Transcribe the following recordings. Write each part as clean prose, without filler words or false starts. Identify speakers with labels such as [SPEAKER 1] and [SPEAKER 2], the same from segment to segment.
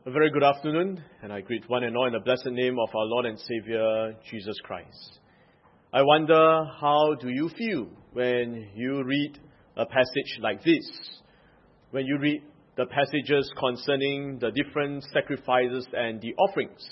[SPEAKER 1] A very good afternoon, and I greet one and all in the blessed name of our Lord and Savior, Jesus Christ. I wonder, how do you feel when you read a passage like this? When you read the passages concerning the different sacrifices and the offerings?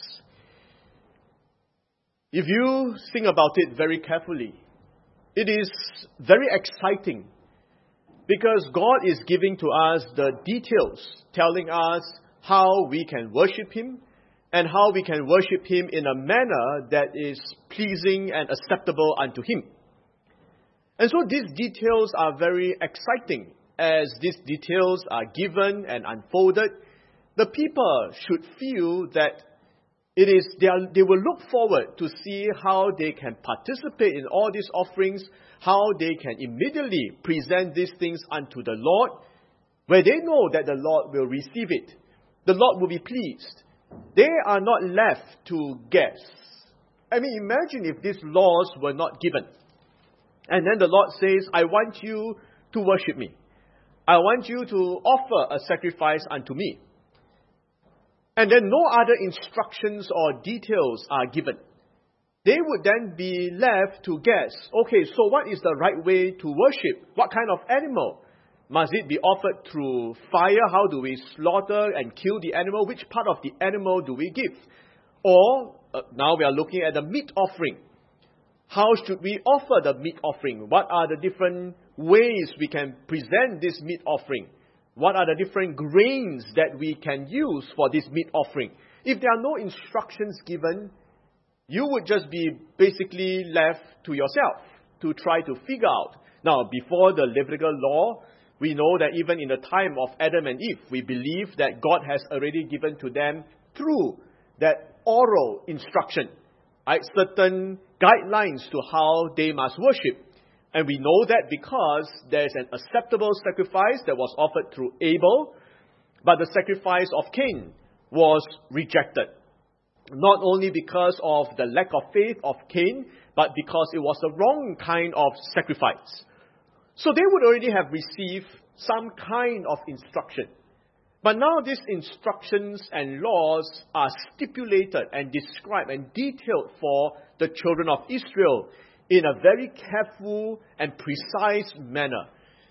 [SPEAKER 1] If you think about it very carefully, it is very exciting because God is giving to us the details, telling us how we can worship Him and how we can worship Him in a manner that is pleasing and acceptable unto Him. And so these details are very exciting. As these details are given and unfolded, the people should feel that they will look forward to see how they can participate in all these offerings, how they can immediately present these things unto the Lord, where they know that the Lord will receive it. The Lord will be pleased. They are not left to guess. I mean, imagine if these laws were not given. And then the Lord says, I want you to worship me. I want you to offer a sacrifice unto me. And then no other instructions or details are given. They would then be left to guess, okay, so what is the right way to worship? What kind of animal? Must it be offered through fire? How do we slaughter and kill the animal? Which part of the animal do we give? Or, now we are looking at the meat offering. How should we offer the meat offering? What are the different ways we can present this meat offering? What are the different grains that we can use for this meat offering? If there are no instructions given, you would just be basically left to yourself to try to figure out. Now, before the Levitical law, we know that even in the time of Adam and Eve, we believe that God has already given to them through that oral instruction, right, certain guidelines to how they must worship. And we know that because there's an acceptable sacrifice that was offered through Abel, but the sacrifice of Cain was rejected. Not only because of the lack of faith of Cain, but because it was the wrong kind of sacrifice. So they would already have received some kind of instruction. But now these instructions and laws are stipulated and described and detailed for the children of Israel in a very careful and precise manner.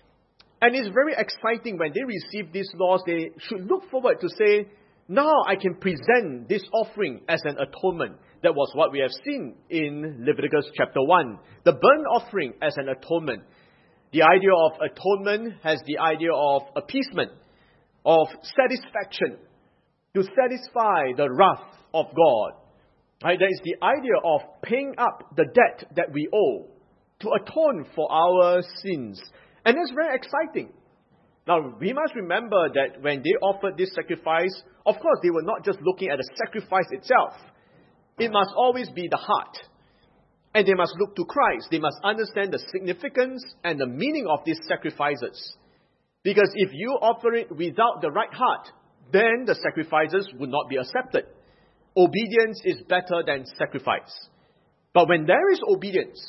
[SPEAKER 1] And it's very exciting when they receive these laws. They should look forward to say, now I can present this offering as an atonement. That was what we have seen in Leviticus chapter 1. The burnt offering as an atonement. The idea of atonement has the idea of appeasement, of satisfaction, to satisfy the wrath of God. Right? That is the idea of paying up the debt that we owe, to atone for our sins. And that's very exciting. Now, we must remember that when they offered this sacrifice, of course, they were not just looking at the sacrifice itself. It must always be the heart. And they must look to Christ. They must understand the significance and the meaning of these sacrifices. Because if you offer it without the right heart, then the sacrifices would not be accepted. Obedience is better than sacrifice. But when there is obedience,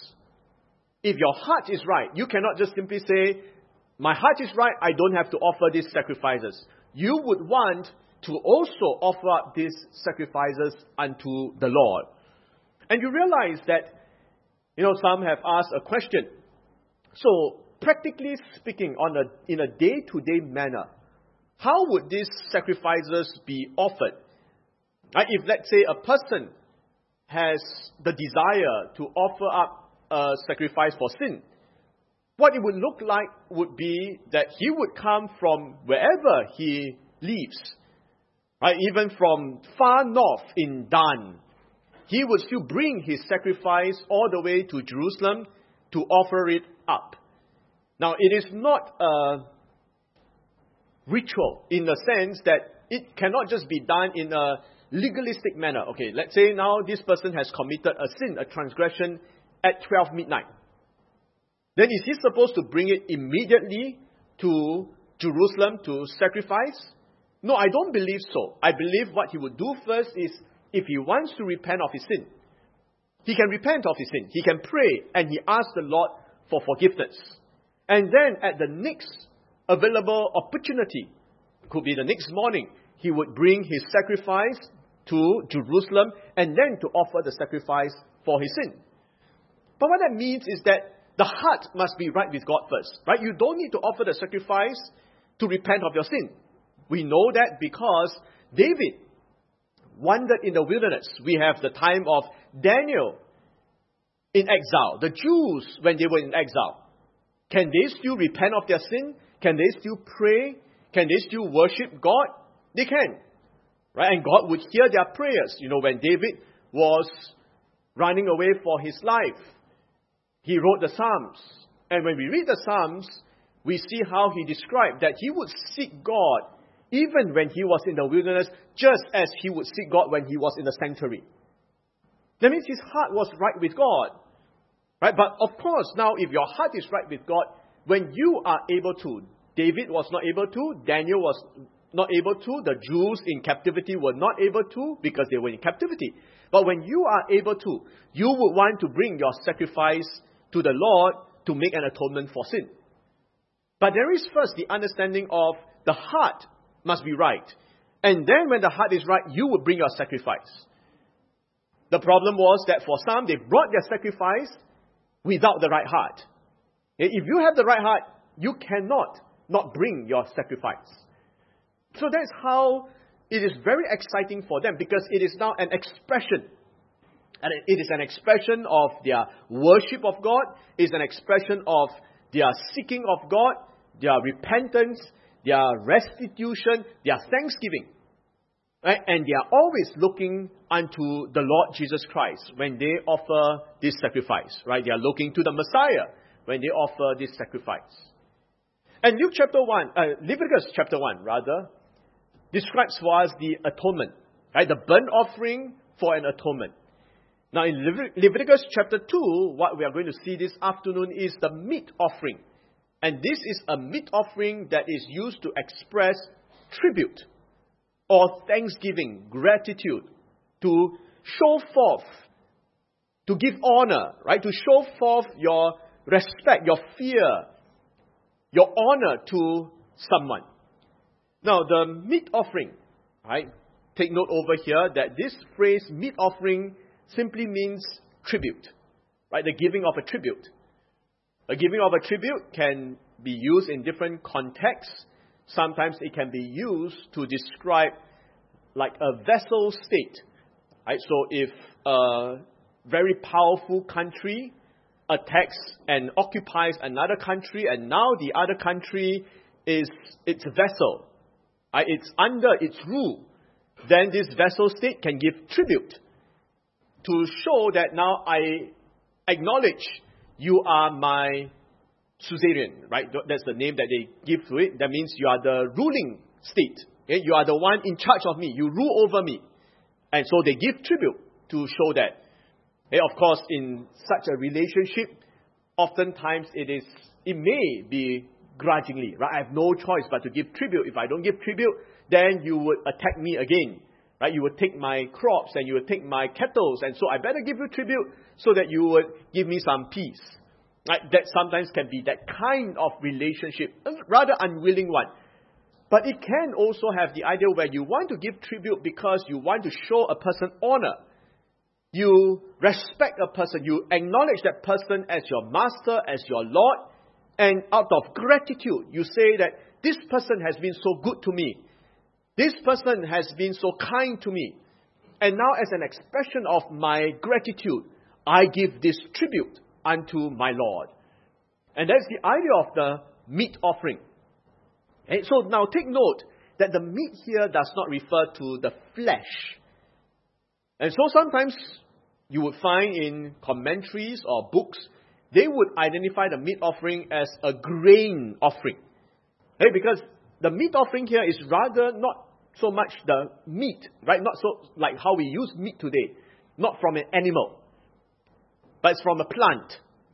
[SPEAKER 1] if your heart is right, you cannot just simply say, my heart is right, I don't have to offer these sacrifices. You would want to also offer up these sacrifices unto the Lord. And you realize that, some have asked a question. So, practically speaking, in a day-to-day manner, how would these sacrifices be offered? If, let's say, a person has the desire to offer up a sacrifice for sin, what it would look like would be that he would come from wherever he lives, even from far north in Dan. He would still bring his sacrifice all the way to Jerusalem to offer it up. Now, it is not a ritual in the sense that it cannot just be done in a legalistic manner. Okay, let's say now this person has committed a sin, a transgression at 12 midnight. Then is he supposed to bring it immediately to Jerusalem to sacrifice? No, I don't believe so. I believe what he would do first is, if he wants to repent of his sin, he can repent of his sin. He can pray and he asks the Lord for forgiveness. And then at the next available opportunity, could be the next morning, he would bring his sacrifice to Jerusalem and then to offer the sacrifice for his sin. But what that means is that the heart must be right with God first, right? You don't need to offer the sacrifice to repent of your sin. We know that because David wandered in the wilderness. We have the time of Daniel in exile. The Jews, when they were in exile, can they still repent of their sin? Can they still pray? Can they still worship God? They can. Right? And God would hear their prayers. When David was running away for his life, he wrote the Psalms. And when we read the Psalms, we see how he described that he would seek God even when he was in the wilderness, just as he would seek God when he was in the sanctuary. That means his heart was right with God. Right? But of course, now if your heart is right with God, when you are able to, David was not able to, Daniel was not able to, the Jews in captivity were not able to because they were in captivity. But when you are able to, you would want to bring your sacrifice to the Lord to make an atonement for sin. But there is first the understanding of the heart must be right. And then when the heart is right, you will bring your sacrifice. The problem was that for some, they brought their sacrifice without the right heart. If you have the right heart, you cannot not bring your sacrifice. So that's how it is very exciting for them, because it is now an expression. And it is an expression of their worship of God. It is an expression of their seeking of God, their repentance, their restitution, their thanksgiving. Right? And they are always looking unto the Lord Jesus Christ when they offer this sacrifice. Right? They are looking to the Messiah when they offer this sacrifice. And Leviticus chapter 1 describes for us the atonement. Right? The burnt offering for an atonement. Now in Leviticus chapter 2, what we are going to see this afternoon is the meat offering. And this is a meat offering that is used to express tribute or thanksgiving, gratitude, to show forth, to give honor, right? To show forth your respect, your fear, your honor to someone. Now the meat offering, right? Take note over here that this phrase meat offering simply means tribute, right? The giving of a tribute. A giving of a tribute can be used in different contexts. Sometimes it can be used to describe like a vassal state. Right? So if a very powerful country attacks and occupies another country, and now the other country is its vassal, right? It's under its rule, then this vassal state can give tribute to show that now I acknowledge you are my suzerain, right? That's the name that they give to it. That means you are the ruling state. Okay? You are the one in charge of me. You rule over me. And so they give tribute to show that. Okay? Of course, in such a relationship, oftentimes it may be grudgingly, right? I have no choice but to give tribute. If I don't give tribute, then you would attack me again. Right? You would take my crops and you would take my cattle, and so I better give you tribute so that you would give me some peace. Right? That sometimes can be that kind of relationship, a rather unwilling one. But it can also have the idea where you want to give tribute because you want to show a person honor. You respect a person, you acknowledge that person as your master, as your Lord, and out of gratitude, you say that this person has been so good to me. This person has been so kind to me. And now as an expression of my gratitude, I give this tribute unto my Lord. And that's the idea of the meat offering. Okay? So now take note that the meat here does not refer to the flesh. And so sometimes you would find in commentaries or books, they would identify the meat offering as a grain offering. Okay? Because the meat offering here is rather not so much the meat, right? Not so like how we use meat today. Not from an animal, but it's from a plant.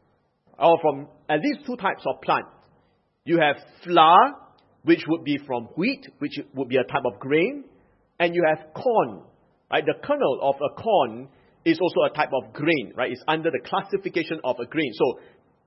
[SPEAKER 1] Or from at least two types of plant. You have flour, which would be from wheat, which would be a type of grain. And you have corn, right? The kernel of a corn is also a type of grain, right? It's under the classification of a grain. So,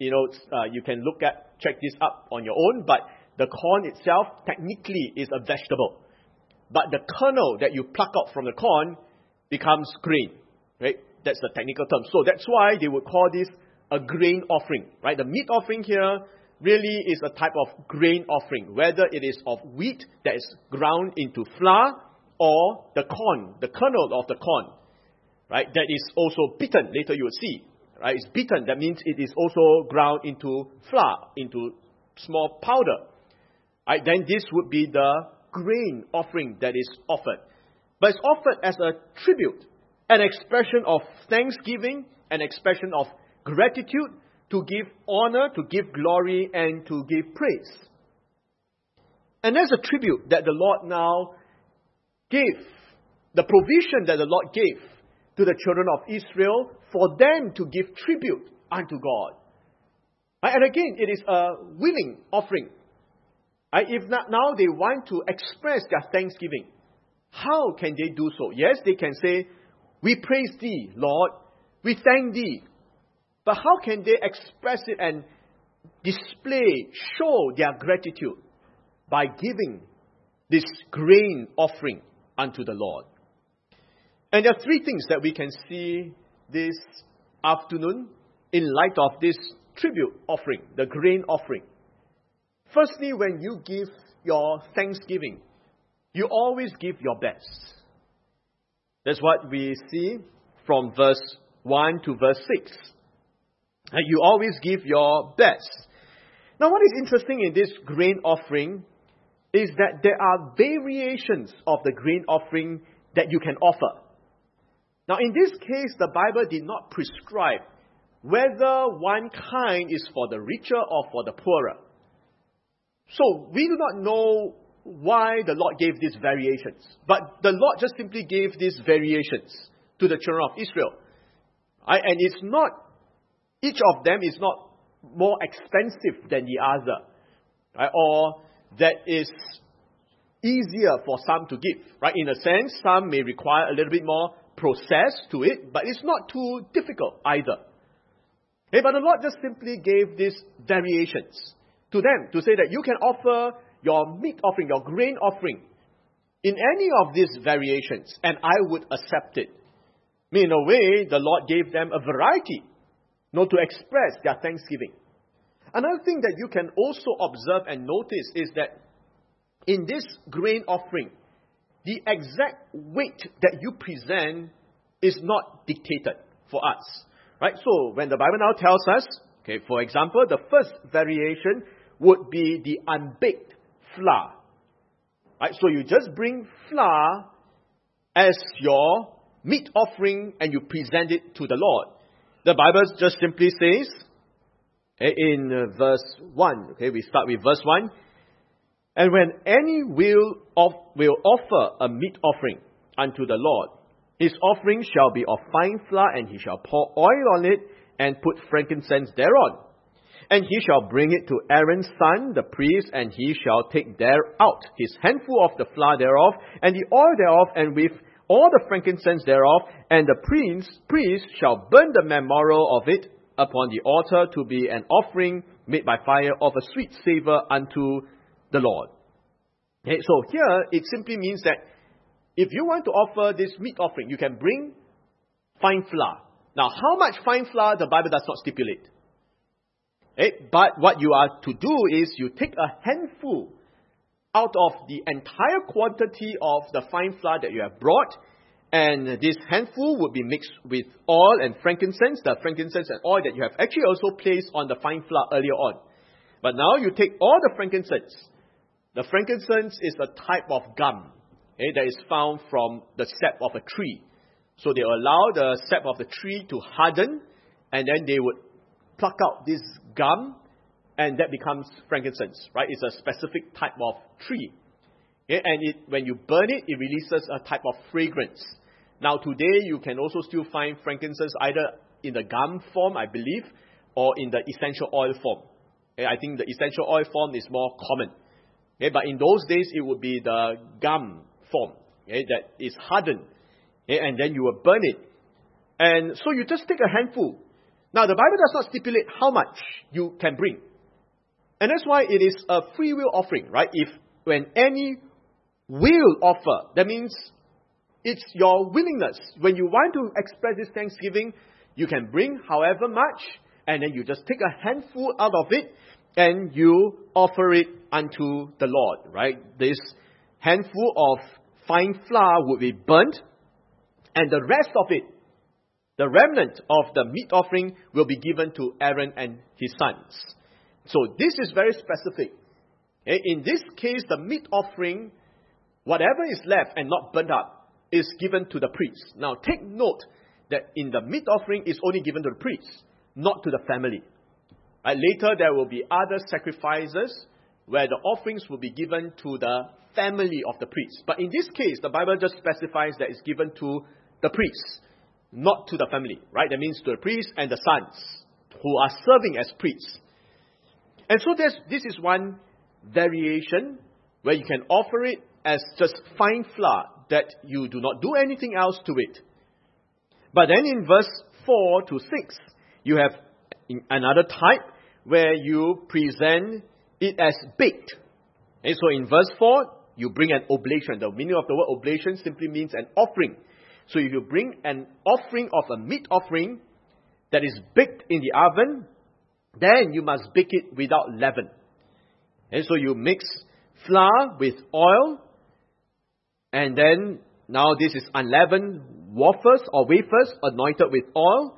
[SPEAKER 1] you can check this up on your own, but the corn itself technically is a vegetable. but the kernel that you pluck out from the corn becomes grain. Right? That's the technical term. So that's why they would call this a grain offering. Right? The meat offering here really is a type of grain offering, whether it is of wheat that is ground into flour or the corn, the kernel of the corn. Right? That is also beaten. Later you will see. Right? It's beaten. That means it is also ground into flour, into small powder. Right? Then this would be the grain offering that is offered. But it's offered as a tribute, an expression of thanksgiving, an expression of gratitude, to give honor, to give glory, and to give praise. And there's a tribute that the Lord now gave, the provision that the Lord gave to the children of Israel for them to give tribute unto God. And again, it is a willing offering. If not, now they want to express their thanksgiving, how can they do so? Yes, they can say, we praise thee, Lord. We thank thee. But how can they express it and display, show their gratitude? By giving this grain offering unto the Lord. And there are three things that we can see this afternoon in light of this tribute offering, the grain offering. Firstly, when you give your thanksgiving, you always give your best. That's what we see from verse 1 to verse 6. And you always give your best. Now, what is interesting in this grain offering is that there are variations of the grain offering that you can offer. Now, in this case, the Bible did not prescribe whether one kind is for the richer or for the poorer. So, we do not know why the Lord gave these variations. But the Lord just simply gave these variations to the children of Israel. And it's not, each of them is not more expensive than the other. Or that is easier for some to give. In a sense, some may require a little bit more process to it, but it's not too difficult either. But the Lord just simply gave these variations to them to say that you can offer your meat offering, your grain offering, in any of these variations, and I would accept it. In a way, the Lord gave them a variety, to express their thanksgiving. Another thing that you can also observe and notice is that in this grain offering, the exact weight that you present is not dictated for us. So, when the Bible now tells us, for example, the first variation would be the unbaked flour. So you just bring flour as your meat offering and you present it to the Lord. The Bible just simply says in verse 1, we start with verse 1. And when any will offer a meat offering unto the Lord, his offering shall be of fine flour, and he shall pour oil on it and put frankincense thereon. And he shall bring it to Aaron's son, the priest, and he shall take thereout his handful of the flour thereof, and the oil thereof, and with all the frankincense thereof, and the priest shall burn the memorial of it upon the altar to be an offering made by fire of a sweet savour unto the Lord. So here, it simply means that if you want to offer this meat offering, you can bring fine flour. Now, how much fine flour, the Bible does not stipulate. But what you are to do is you take a handful out of the entire quantity of the fine flour that you have brought, and this handful would be mixed with oil and frankincense, the frankincense and oil that you have actually also placed on the fine flour earlier on. But now you take all the frankincense. The frankincense is a type of gum that is found from the sap of a tree. So they allow the sap of the tree to harden, and then they would pluck out this gum, and that becomes frankincense, It's a specific type of tree. And when you burn it, it releases a type of fragrance. Now today, you can also still find frankincense either in the gum form, I believe, or in the essential oil form. I think the essential oil form is more common. But in those days, it would be the gum form that is hardened. And then you will burn it. And so you just take a handful. Now, the Bible does not stipulate how much you can bring. And that's why it is a free will offering, If when any will offer. That means it's your willingness. When you want to express this thanksgiving, you can bring however much, and then you just take a handful out of it, and you offer it unto the Lord, right? This handful of fine flour would be burnt, and the rest of it, the remnant of the meat offering, will be given to Aaron and his sons. So this is very specific. In this case, the meat offering, whatever is left and not burnt up, is given to the priest. Now take note that in the meat offering is only given to the priest, not to the family. Later there will be other sacrifices where the offerings will be given to the family of the priest. But in this case, the Bible just specifies that it's given to the priest, not to the family, right? That means to the priest and the sons who are serving as priests. And so this is one variation where you can offer it as just fine flour, that you do not do anything else to it. But then in verse 4 to 6, you have another type where you present it as baked. And so in verse 4, you bring an oblation. The meaning of the word oblation simply means an offering. So if you bring an offering of a meat offering that is baked in the oven, then you must bake it without leaven. And so you mix flour with oil, and then now this is unleavened wafers or wafers anointed with oil,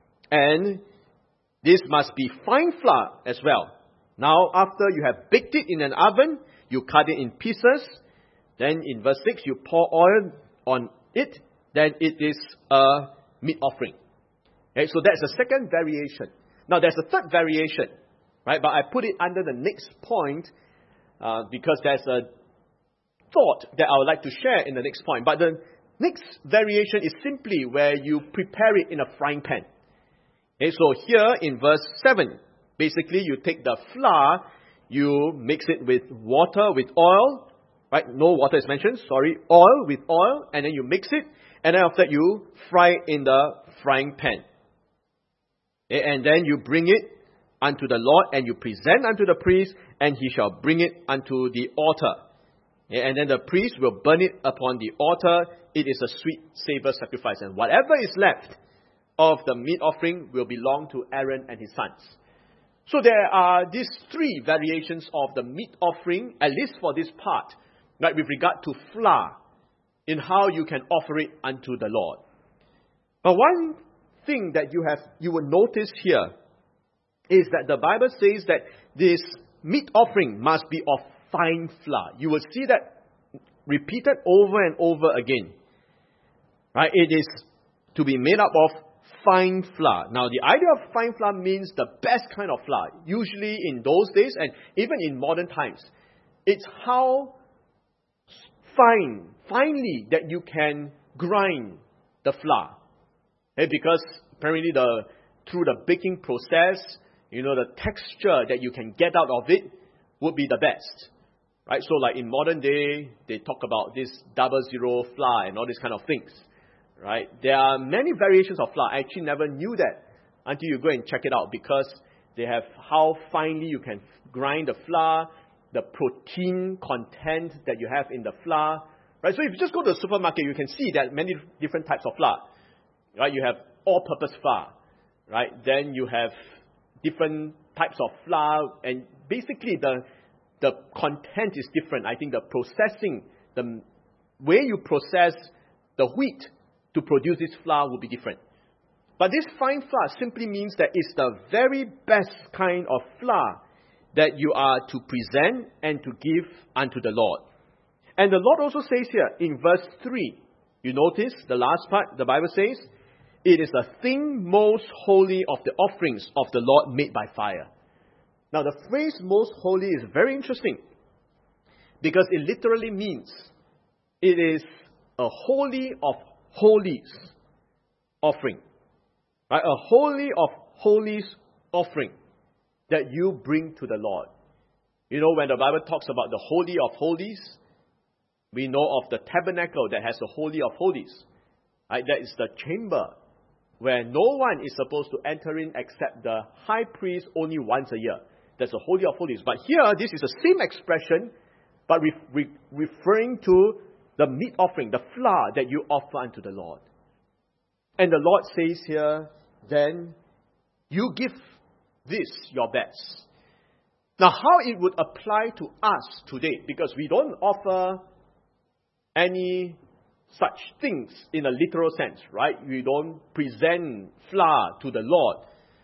[SPEAKER 1] and this must be fine flour as well. Now after you have baked it in an oven, you cut it in pieces. Then in verse 6, you pour oil on it. Then it is a meat offering. Okay, so that's the second variation. Now there's a third variation, right? But I put it under the next point because there's a thought that I would like to share in the next point. But the next variation is simply where you prepare it in a frying pan. Okay, so here in verse 7, basically you take the flour, you mix it with water, with oil, right? No water is mentioned, sorry. Oil with oil, and then you mix it, and then after that you fry it in the frying pan. Okay, and then you bring it unto the Lord, and you present unto the priest, and he shall bring it unto the altar. Okay, and then the priest will burn it upon the altar. It is a sweet savor sacrifice, and whatever is left of the meat offering will belong to Aaron and his sons. So there are these three variations of the meat offering, at least for this part, right, with regard to flour, in how you can offer it unto the Lord. But one thing that you will notice here is that the Bible says that this meat offering must be of fine flour. You will see that repeated over and over again. Right? It is to be made up of fine flour. Now, the idea of fine flour means the best kind of flour. Usually in those days, and even in modern times, it's how finely that you can grind the flour. Okay? Because apparently through the baking process, the texture that you can get out of it would be the best. Right? So like in modern day, they talk about this 00 flour and all these kind of things. Right? There are many variations of flour. I actually never knew that until you go and check it out, because they have how finely you can grind the flour, the protein content that you have in the flour. Right? So if you just go to the supermarket, you can see that many different types of flour. Right? You have all-purpose flour. Right? Then you have different types of flour, and basically the content is different. I think the processing, the way you process the wheat to produce this flour will be different. But this fine flour simply means that it's the very best kind of flour that you are to present and to give unto the Lord. And the Lord also says here in verse 3, you notice the last part, the Bible says, it is the thing most holy of the offerings of the Lord made by fire. Now the phrase most holy is very interesting, because it literally means it is a holy of holies offering. Right? A holy of holies offering that you bring to the Lord. When the Bible talks about the holy of holies, we know of the tabernacle that has the holy of holies. Right? That is the chamber where no one is supposed to enter in except the high priest only once a year. That's the holy of holies. But here, this is the same expression, but referring to the meat offering, the flour that you offer unto the Lord. And the Lord says here, then you give this your best. Now, how it would apply to us today, because we don't offer any such things in a literal sense, right? We don't present flour to the Lord.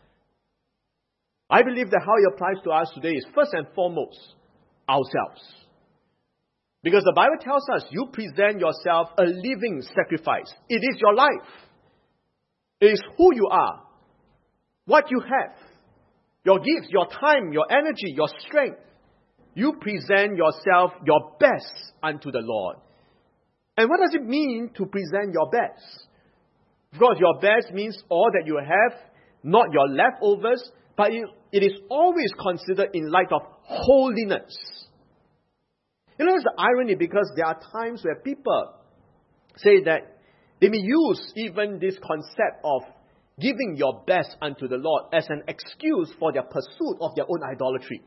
[SPEAKER 1] I believe that how it applies to us today is first and foremost ourselves. Because the Bible tells us you present yourself a living sacrifice. It is your life. It is who you are, what you have, your gifts, your time, your energy, your strength. You present yourself your best unto the Lord. And what does it mean to present your best? Of course, your best means all that you have, not your leftovers, but it is always considered in light of holiness. You know, it's the irony, because there are times where people say that they may use even this concept of giving your best unto the Lord as an excuse for their pursuit of their own idolatry.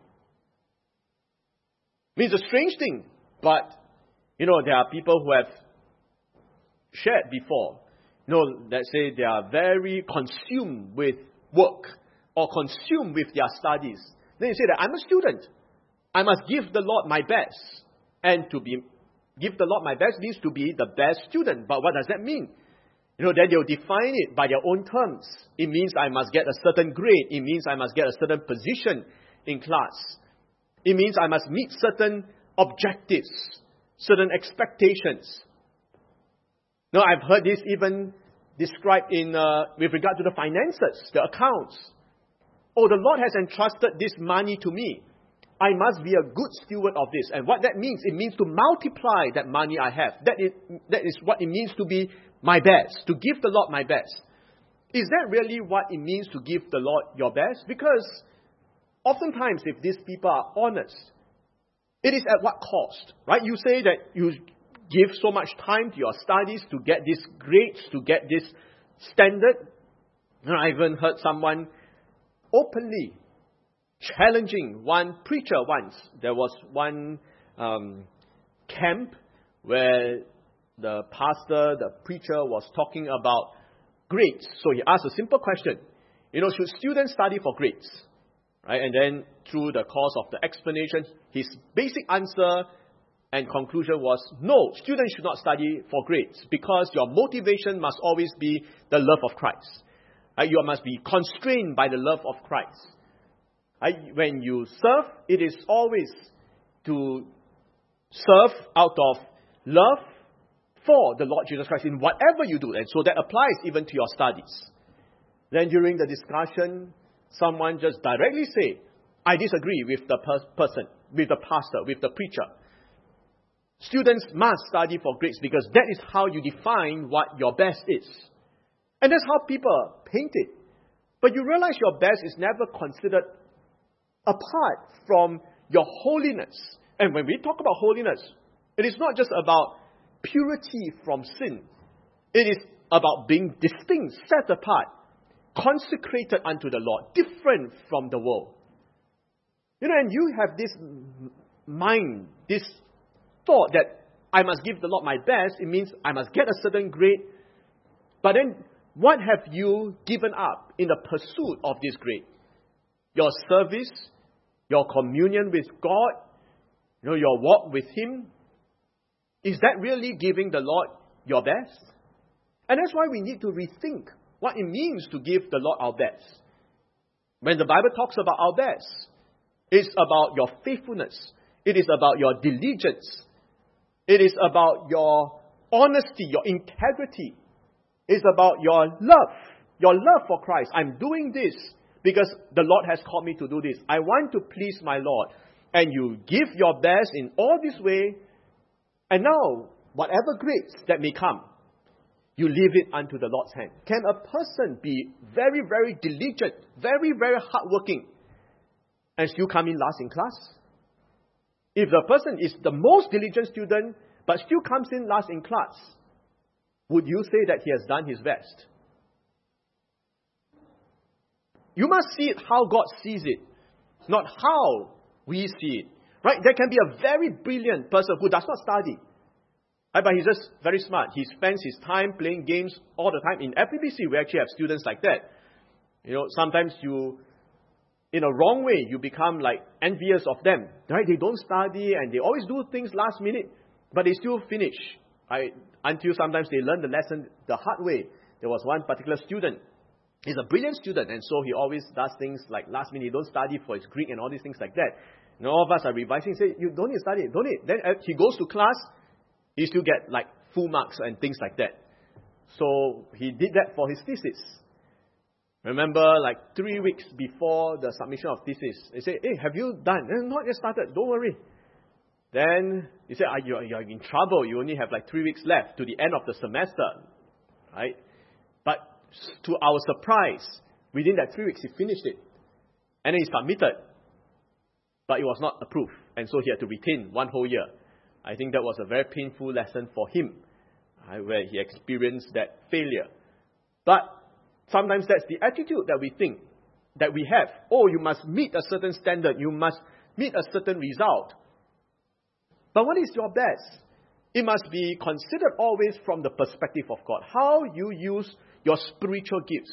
[SPEAKER 1] It's a strange thing, but there are people who have shared before, let's say they are very consumed with work or consumed with their studies. Then you say that I'm a student. I must give the Lord my best. And give the Lord my best means to be the best student. But what does that mean? Then they'll define it by their own terms. It means I must get a certain grade. It means I must get a certain position in class. It means I must meet certain objectives, certain expectations. Now, I've heard this even described with regard to the finances, the accounts. Oh, the Lord has entrusted this money to me. I must be a good steward of this. And what that means, it means to multiply that money I have. That is what it means to be my best, to give the Lord my best. Is that really what it means to give the Lord your best? Because oftentimes, if these people are honest, it is at what cost, right? You say that you give so much time to your studies to get these grades, to get this standard. And I even heard someone openly challenging one preacher once. There was one camp where the pastor, the preacher was talking about grades. So he asked a simple question. Should students study for grades? Right? And then through the course of the explanation, his basic answer and conclusion was, no, students should not study for grades, because your motivation must always be the love of Christ. You must be constrained by the love of Christ. When you serve, it is always to serve out of love for the Lord Jesus Christ in whatever you do. And so that applies even to your studies. Then during the discussion, someone just directly say, I disagree with the person, with the pastor, with the preacher. Students must study for grades, because that is how you define what your best is. And that's how people paint it. But you realize your best is never considered apart from your holiness. And when we talk about holiness, it is not just about purity from sin. It is about being distinct, set apart, consecrated unto the Lord, different from the world. And you have this mind, this thought that I must give the Lord my best. It means I must get a certain grade. But then, what have you given up in the pursuit of this grade? Your service, your communion with God, your walk with Him. Is that really giving the Lord your best? And that's why we need to rethink what it means to give the Lord our best. When the Bible talks about our best, it's about your faithfulness. It is about your diligence. It is about your honesty, your integrity. It's about your love for Christ. I'm doing this because the Lord has called me to do this. I want to please my Lord. And you give your best in all this way. And now, whatever grades that may come, you leave it unto the Lord's hand. Can a person be very, very diligent, very, very hardworking, and still come in last in class? If the person is the most diligent student, but still comes in last in class, would you say that he has done his best? You must see it how God sees it, not how we see it. Right? There can be a very brilliant person who does not study. Right? But he's just very smart. He spends his time playing games all the time. In FEBC, we actually have students like that. Sometimes in a wrong way, you become like envious of them. Right? They don't study and they always do things last minute, but they still finish. Right? Until sometimes they learn the lesson the hard way. There was one particular student. He's a brilliant student, and so he always does things like last minute. He don't study for his Greek and all these things like that. And all of us are revising, say, you don't need to study, don't need. Then he goes to class, he still get like full marks and things like that. So he did that for his thesis. Remember, like 3 weeks before the submission of thesis, he said, hey, have you done? Not yet started, don't worry. Then he said, you're in trouble. You only have like 3 weeks left to the end of the semester. Right? But to our surprise, within that 3 weeks, he finished it. And then he submitted. But it was not approved. And so he had to retain 1 whole year. I think that was a very painful lesson for him, where he experienced that failure. But sometimes that's the attitude that we think, that we have. Oh, you must meet a certain standard. You must meet a certain result. But what is your best? It must be considered always from the perspective of God. How you use your spiritual gifts.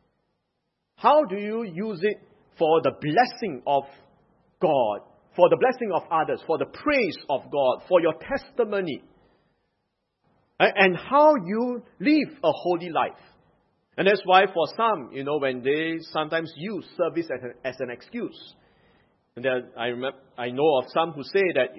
[SPEAKER 1] How do you use it for the blessing of God, for the blessing of others, for the praise of God, for your testimony? And how you live a holy life. And that's why for some, when they sometimes use service as an excuse. And then I know of some who say that,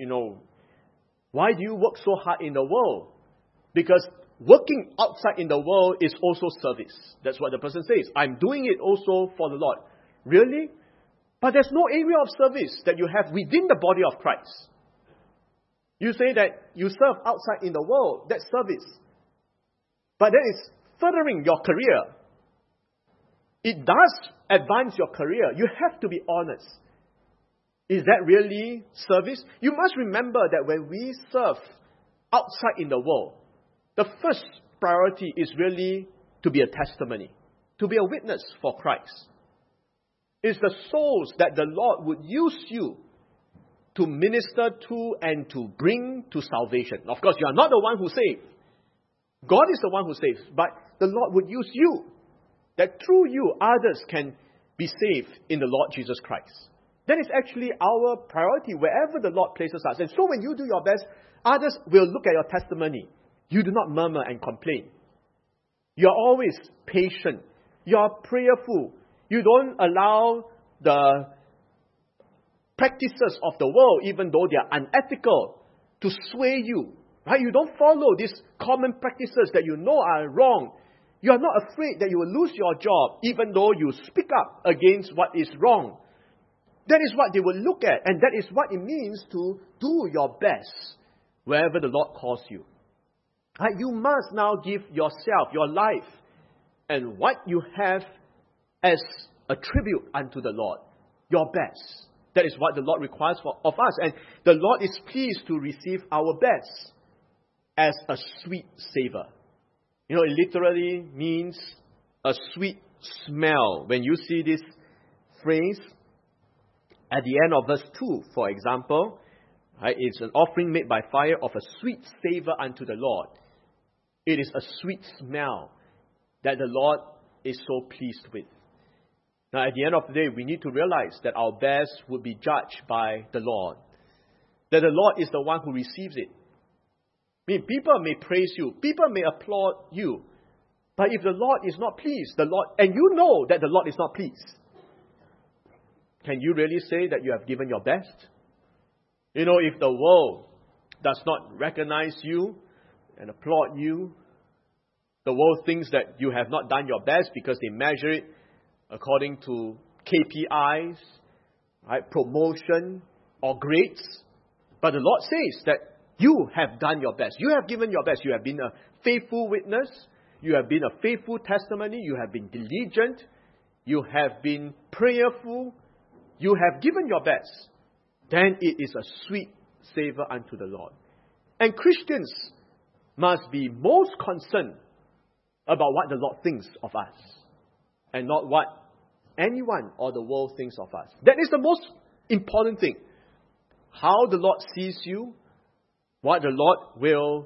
[SPEAKER 1] why do you work so hard in the world? Because working outside in the world is also service. That's what the person says. I'm doing it also for the Lord. Really? But there's no area of service that you have within the body of Christ. You say that you serve outside in the world. That's service. But that is furthering your career. It does advance your career. You have to be honest. Is that really service? You must remember that when we serve outside in the world, the first priority is really to be a testimony, to be a witness for Christ. It's the souls that the Lord would use you to minister to and to bring to salvation. Of course, you are not the one who saves. God is the one who saves, but the Lord would use you, that through you others can be saved in the Lord Jesus Christ. That is actually our priority wherever the Lord places us. And so when you do your best, others will look at your testimony. You do not murmur and complain. You are always patient. You are prayerful. You don't allow the practices of the world, even though they are unethical, to sway you. Right? You don't follow these common practices that you know are wrong. You are not afraid that you will lose your job, even though you speak up against what is wrong. That is what they will look at, and that is what it means to do your best wherever the Lord calls you. Right? You must now give yourself, your life, and what you have as a tribute unto the Lord, your best. That is what the Lord requires of us, and the Lord is pleased to receive our best as a sweet savor. It literally means a sweet smell. When you see this phrase, at the end of verse 2, for example, right, it's an offering made by fire of a sweet savor unto the Lord. It is a sweet smell that the Lord is so pleased with. Now, at the end of the day, we need to realize that our best will be judged by the Lord. That the Lord is the one who receives it. I mean, people may praise you, people may applaud you, but if the Lord is not pleased, and you know that the Lord is not pleased, can you really say that you have given your best? If the world does not recognize you and applaud you, the world thinks that you have not done your best because they measure it according to KPIs, right, promotion or grades. But the Lord says that you have done your best. You have given your best. You have been a faithful witness. You have been a faithful testimony. You have been diligent. You have been prayerful. You have given your best. Then it is a sweet savor unto the Lord. And Christians must be most concerned about what the Lord thinks of us, and not what anyone or the world thinks of us. That is the most important thing. how the Lord sees you, what the Lord will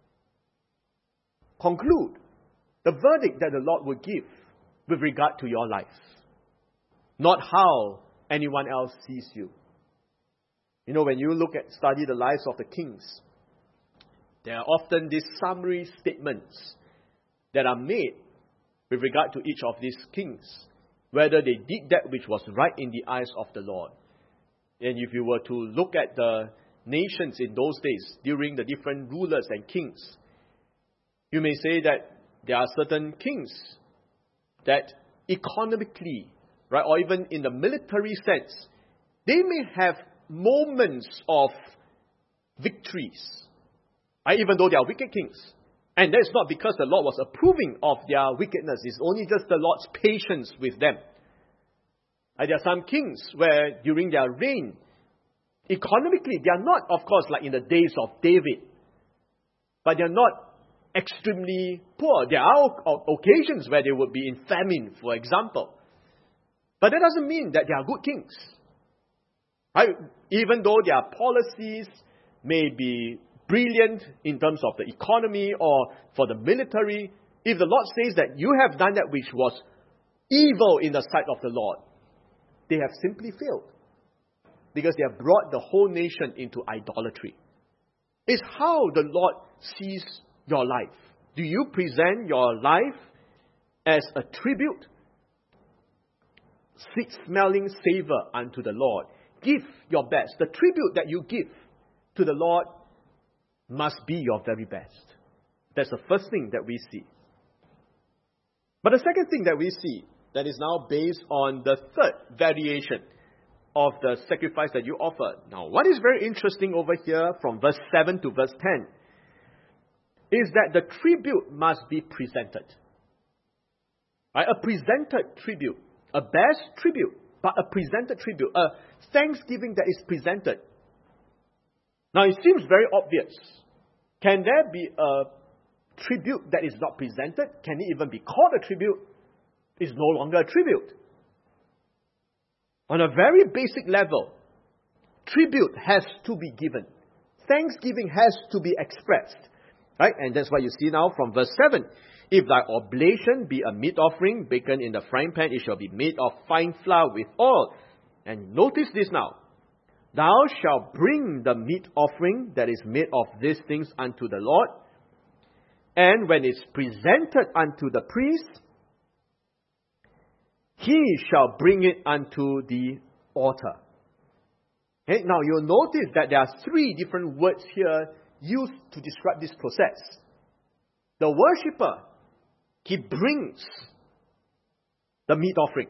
[SPEAKER 1] conclude, the verdict that the Lord will give with regard to your life, not how anyone else sees you. You know, when you study the lives of the kings, there are often these summary statements that are made with regard to each of these kings, whether they did that which was right in the eyes of the Lord. And if you were to look at the nations in those days, during the different rulers and kings, you may say that there are certain kings that economically, right, or even in the military sense, they may have moments of victories, right, even though they are wicked kings. And that's not because the Lord was approving of their wickedness. It's only just the Lord's patience with them. There are some kings where during their reign, economically, they are not, of course, like in the days of David, but they are not extremely poor. There are occasions where they would be in famine, for example. But that doesn't mean that they are good kings. Right? Even though their policies may be brilliant in terms of the economy or for the military, if the Lord says that you have done that which was evil in the sight of the Lord, they have simply failed, because they have brought the whole nation into idolatry. It's how the Lord sees your life. Do you present your life as a tribute, sweet-smelling savor unto the Lord? Give your best. The tribute that you give to the Lord must be your very best. That's the first thing that we see. But the second thing that we see, that is now based on the third variation of the sacrifice that you offer. Now, what is very interesting over here from verse 7 to verse 10 is that the tribute must be presented. Right? A presented tribute. A best tribute, but a presented tribute. A thanksgiving that is presented. Now, it seems very obvious. Can there be a tribute that is not presented? Can it even be called a tribute? It's no longer a tribute. On a very basic level, tribute has to be given. Thanksgiving has to be expressed. Right? And that's what you see now from verse 7. If thy oblation be a meat offering, baken in the frying pan, it shall be made of fine flour with oil. And notice this now. Thou shalt bring the meat offering that is made of these things unto the Lord. And when it's presented unto the priest, he shall bring it unto the altar. Okay? Now you'll notice that there are three different words here used to describe this process. The worshipper, he brings the meat offering.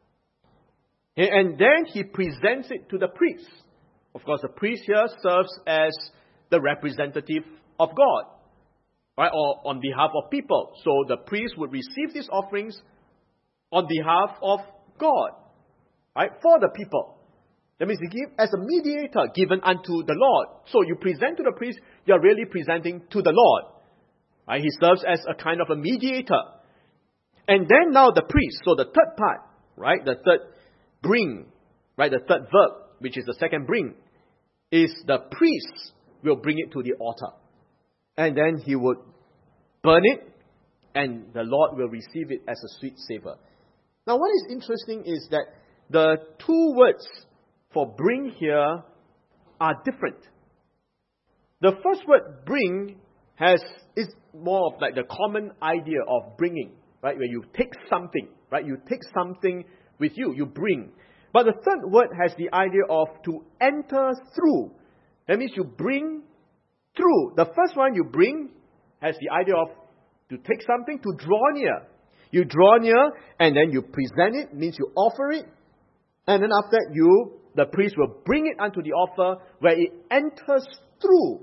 [SPEAKER 1] And then he presents it to the priest. Of course, the priest here serves as the representative of God, right, or on behalf of people. So the priest would receive these offerings on behalf of God, right, for the people. That means he give as a mediator given unto the Lord. So you present to the priest, you are really presenting to the Lord. Right? He serves as a kind of a mediator. And then now the priest, so the third part, right, the third bring, right, the third verb, which is the second bring, is the priest will bring it to the altar. And then he would burn it, and the Lord will receive it as a sweet savor. Now what is interesting is that the two words for bring here are different. The first word bring is more of like the common idea of bringing, right? Where you take something, right? You take something with you, you bring. But the third word has the idea of to enter through. That means you bring through. The first one you bring has the idea of to take something, to draw near. You draw near and then you present it, means you offer it. And then after that the priest will bring it unto the altar where it enters through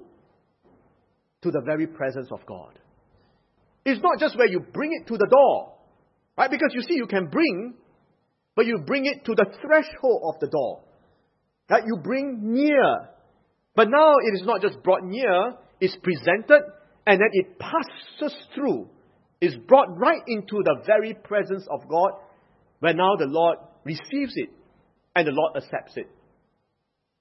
[SPEAKER 1] to the very presence of God. It's not just where you bring it to the door, right? Because you see, you can bring, but you bring it to the threshold of the door. Right? You bring near. But now it is not just brought near, it's presented and then it passes through. It's brought right into the very presence of God where now the Lord receives it and the Lord accepts it.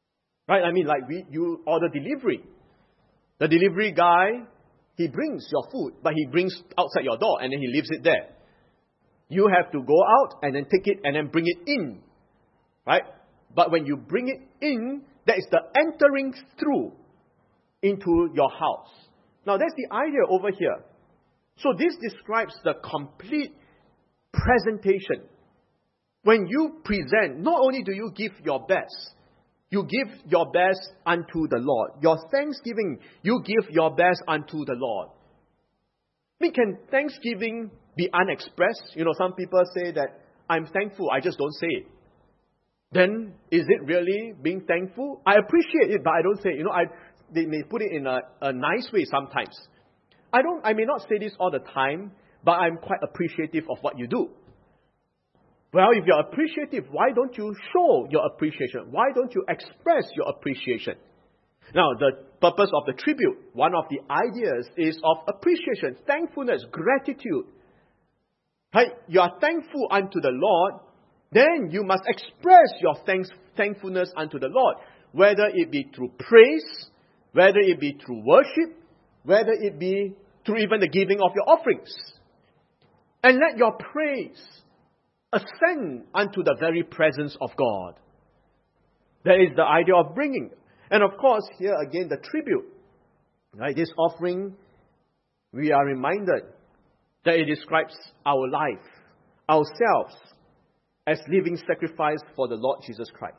[SPEAKER 1] Right? I mean, like you order delivery. The delivery guy, he brings your food, but he brings outside your door and then he leaves it there. You have to go out and then take it and then bring it in. Right? But when you bring it in, that is the entering through into your house. Now that's the idea over here. So this describes the complete presentation. When you present, not only do you give your best, you give your best unto the Lord. Your thanksgiving, you give your best unto the Lord. I mean, can thanksgiving be unexpressed? You know, some people say that, I'm thankful, I just don't say it. Then, is it really being thankful? I appreciate it, but I don't say it. You know, they may put it in a nice way sometimes. I may not say this all the time, but I'm quite appreciative of what you do. Well, if you're appreciative, why don't you show your appreciation? Why don't you express your appreciation? Now, the purpose of the tribute, one of the ideas is of appreciation, thankfulness, gratitude. Right? You are thankful unto the Lord, then you must express your thankfulness unto the Lord, whether it be through praise, whether it be through worship, whether it be through even the giving of your offerings. And let your praise ascend unto the very presence of God. That is the idea of bringing. And of course, here again, the tribute. Right? This offering, we are reminded that it describes our life, ourselves, as living sacrifice for the Lord Jesus Christ.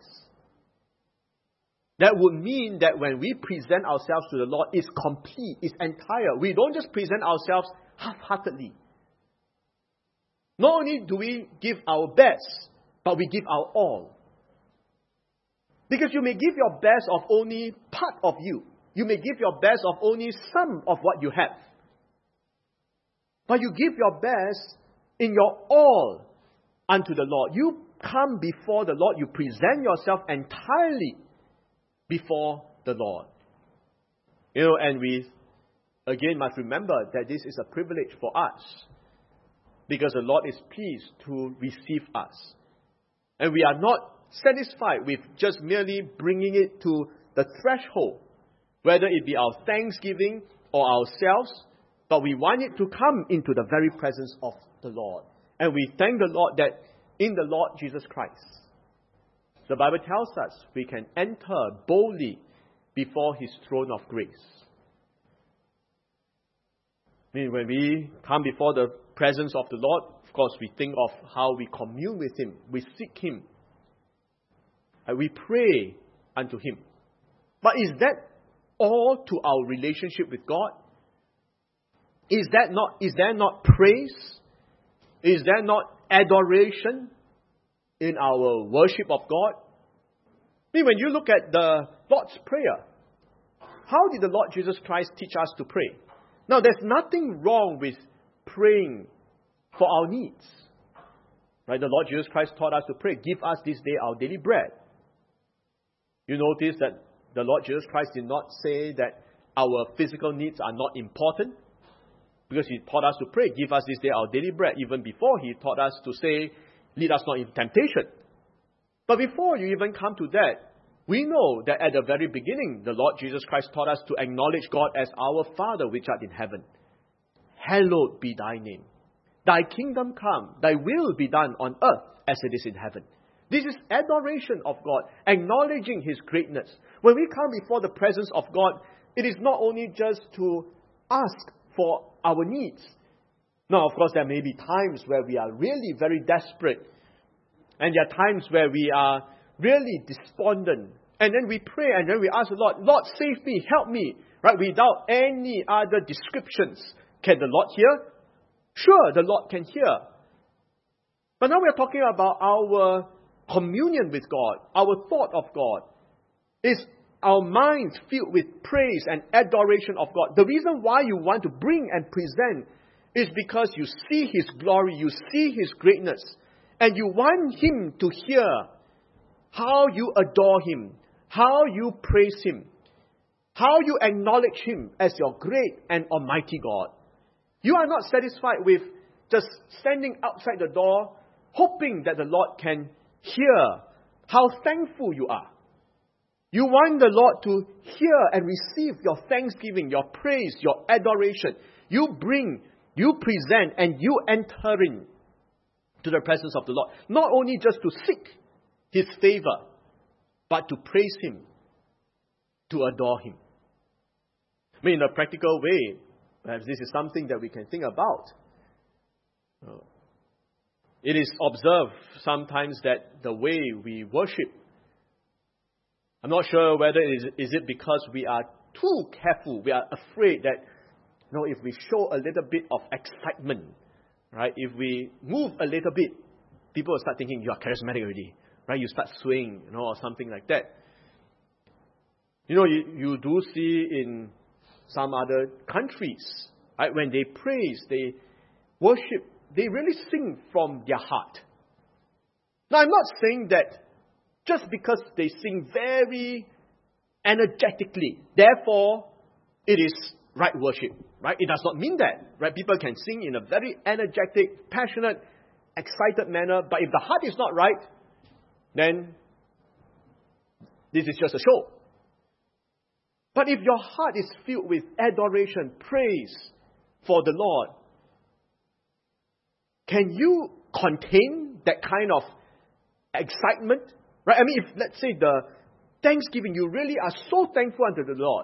[SPEAKER 1] That would mean that when we present ourselves to the Lord, it's complete, it's entire. We don't just present ourselves half-heartedly. Not only do we give our best, but we give our all. Because you may give your best of only part of you. You may give your best of only some of what you have. But you give your best in your all unto the Lord. You come before the Lord. You present yourself entirely before the Lord. You know, and we again must remember that this is a privilege for us. Because the Lord is pleased to receive us. And we are not satisfied with just merely bringing it to the threshold, whether it be our thanksgiving or ourselves, but we want it to come into the very presence of the Lord. And we thank the Lord that in the Lord Jesus Christ, the Bible tells us we can enter boldly before His throne of grace. I mean, when we come before the presence of the Lord, of course, we think of how we commune with Him. We seek Him. And we pray unto Him. But is that all to our relationship with God? Is there not praise? Is there not adoration in our worship of God? I mean, when you look at the Lord's Prayer, how did the Lord Jesus Christ teach us to pray? Now, there's nothing wrong with praying for our needs. Right? The Lord Jesus Christ taught us to pray, give us this day our daily bread. You notice that the Lord Jesus Christ did not say that our physical needs are not important, because He taught us to pray, give us this day our daily bread, even before He taught us to say, lead us not into temptation. But before you even come to that, we know that at the very beginning, the Lord Jesus Christ taught us to acknowledge God as our Father which art in heaven. Hallowed be Thy name. Thy kingdom come, Thy will be done on earth as it is in heaven. This is adoration of God, acknowledging His greatness. When we come before the presence of God, it is not only just to ask for our needs. Now, of course, there may be times where we are really very desperate. And there are times where we are really despondent. And then we pray and then we ask the Lord, Lord, save me, help me. Right? Without any other descriptions. Can the Lord hear? Sure, the Lord can hear. But now we're talking about our communion with God, our thought of God. Is our minds filled with praise and adoration of God? The reason why you want to bring and present is because you see His glory, you see His greatness, and you want Him to hear how you adore Him, how you praise Him, how you acknowledge Him as your great and almighty God. You are not satisfied with just standing outside the door, hoping that the Lord can hear how thankful you are. You want the Lord to hear and receive your thanksgiving, your praise, your adoration. You bring, you present, and you enter in to the presence of the Lord. Not only just to seek His favor, but to praise Him, to adore Him. I mean, in a practical way, perhaps this is something that we can think about. It is observed sometimes that the way we worship, I'm not sure whether is it because we are too careful, we are afraid that, if we show a little bit of excitement, right? If we move a little bit, people will start thinking you are charismatic already, right? You start swaying, or something like that. You do see in some other countries, right? When they praise, they worship, they really sing from their heart. Now, I'm not saying that just because they sing very energetically, therefore, it is right worship, right? It does not mean that, right? People can sing in a very energetic, passionate, excited manner, but if the heart is not right, then this is just a show. But if your heart is filled with adoration, praise for the Lord, can you contain that kind of excitement? Right? I mean, if let's say the thanksgiving, you really are so thankful unto the Lord,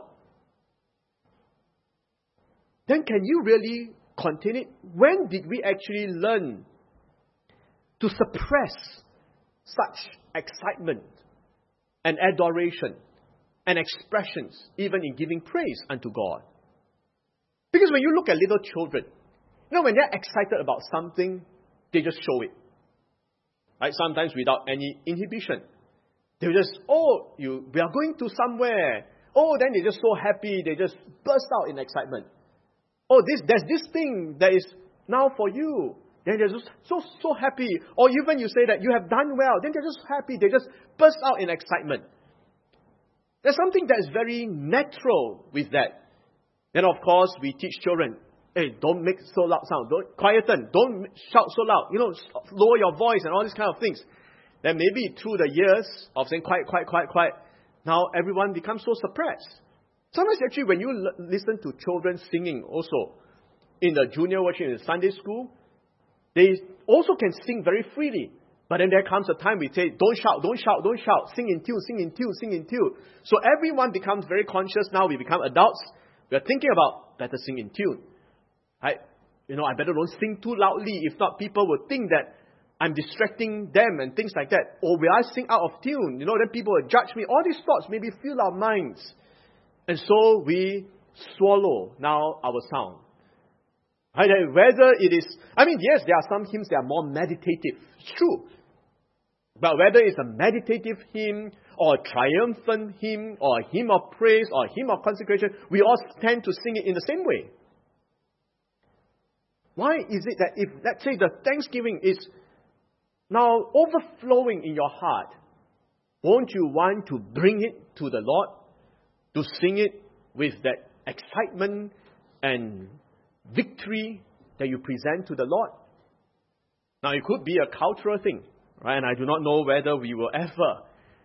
[SPEAKER 1] then can you really contain it? When did we actually learn to suppress such excitement and adoration and expressions, even in giving praise unto God? Because when you look at little children, when they're excited about something, they just show it. Right? Sometimes without any inhibition. They just, we are going to somewhere. Then they're just so happy, they just burst out in excitement. There's this thing that is now for you. Then they're just so happy. Or even you say that you have done well, then they're just happy, they just burst out in excitement. There's something that is very natural with that. Then of course we teach children, hey, don't make so loud sound. Quieten. Don't shout so loud. Lower your voice and all these kind of things. Then maybe through the years of saying quiet, now everyone becomes so suppressed. Sometimes actually when you listen to children singing also, in the junior worship, in the Sunday school, they also can sing very freely. But then there comes a time we say, don't shout. Sing in tune. So everyone becomes very conscious now. We become adults. We are thinking about better sing in tune. Right? I better don't sing too loudly. If not, people will think that I'm distracting them and things like that. Or will I sing out of tune? Then people will judge me. All these thoughts maybe fill our minds. And so we swallow now our sound. Right? Whether it is, yes, there are some hymns that are more meditative. It's true. But whether it's a meditative hymn or a triumphant hymn or a hymn of praise or a hymn of consecration, we all tend to sing it in the same way. Why is it that if, let's say, the thanksgiving is now overflowing in your heart, won't you want to bring it to the Lord? To sing it with that excitement and victory that you present to the Lord? Now, it could be a cultural thing, right? And I do not know whether we will ever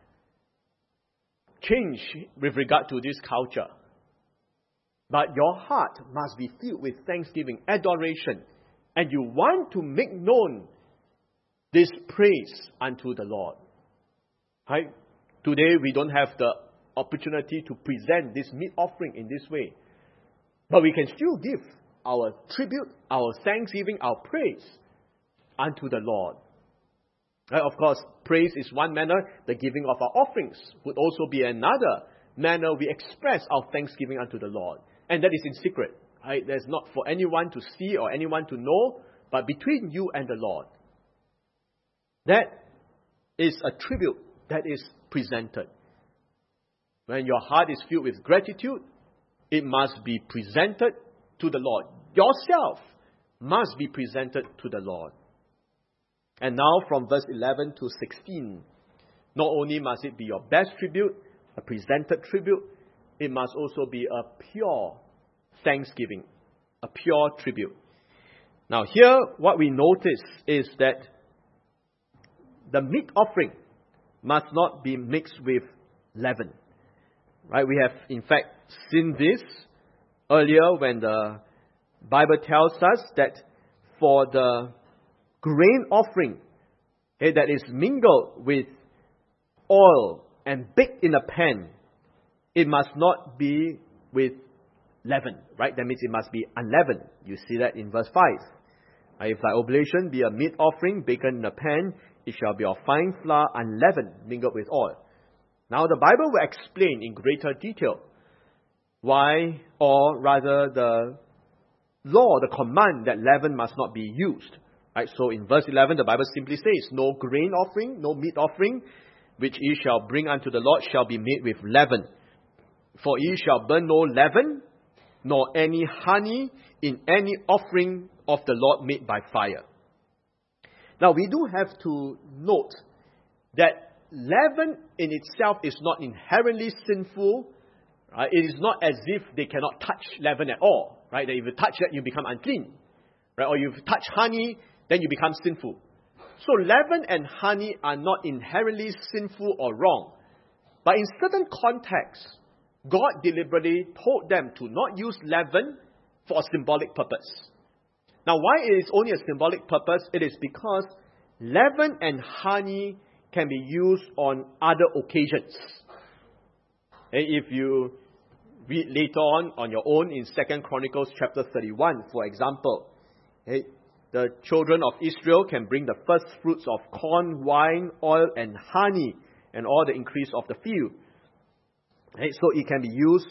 [SPEAKER 1] change with regard to this culture. But your heart must be filled with thanksgiving, adoration, and you want to make known this praise unto the Lord. Right? Today we don't have the opportunity to present this meat offering in this way. But we can still give our tribute, our thanksgiving, our praise unto the Lord. Right? Of course, praise is one manner. The giving of our offerings would also be another manner we express our thanksgiving unto the Lord. And that is in secret. Right? There's not for anyone to see or anyone to know, but between you and the Lord. That is a tribute that is presented. When your heart is filled with gratitude, it must be presented to the Lord. Yourself must be presented to the Lord. And now from verse 11 to 16, not only must it be your best tribute, a presented tribute, it must also be a pure thanksgiving, a pure tribute. Now here, what we notice is that the meat offering must not be mixed with leaven. Right? We have in fact seen this earlier when the Bible tells us that for the grain offering that is mingled with oil and baked in a pan, it must not be with leaven, right? That means it must be unleavened. You see that in verse 5. If thy oblation be a meat offering baken in a pan, it shall be of fine flour unleavened, mingled with oil. Now the Bible will explain in greater detail why, or rather the law, the command that leaven must not be used. Right? So in verse 11, the Bible simply says, no grain offering, no meat offering, which ye shall bring unto the Lord shall be made with leaven. For ye shall burn no leaven, nor any honey in any offering of the Lord made by fire. Now we do have to note that leaven in itself is not inherently sinful. Right? It is not as if they cannot touch leaven at all. Right? That if you touch that, you become unclean. Right? Or you touch honey, then you become sinful. So leaven and honey are not inherently sinful or wrong. But in certain contexts, God deliberately told them to not use leaven for a symbolic purpose. Now, why it is only a symbolic purpose? It is because leaven and honey can be used on other occasions. And if you read later on your own in 2 Chronicles chapter 31, for example, the children of Israel can bring the first fruits of corn, wine, oil, and honey, and all the increase of the field. So it can be used